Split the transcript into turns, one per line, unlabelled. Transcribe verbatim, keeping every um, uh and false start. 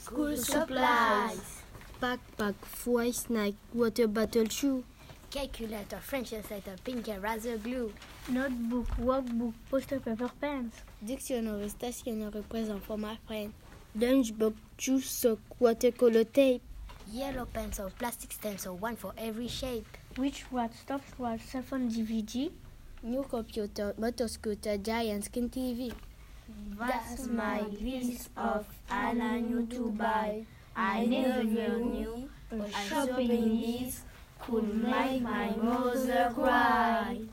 School supplies.
Backpack, foie, snack, water bottle, shoe.
Calculator, French recital, pink and razor glue.
Notebook, workbook, poster paper, pens.
Dictionary, stationery, présent for my friend. Lunchbox, juice sock, watercolor tape.
Yellow pencil, plastic stencil, one for every shape.
Witch watch, stopwatch, cell phone, D V D.
New computer, motor scooter, giant skin T V.
That's my list of all I knew to buy. I never knew a shopping list could make my mother cry.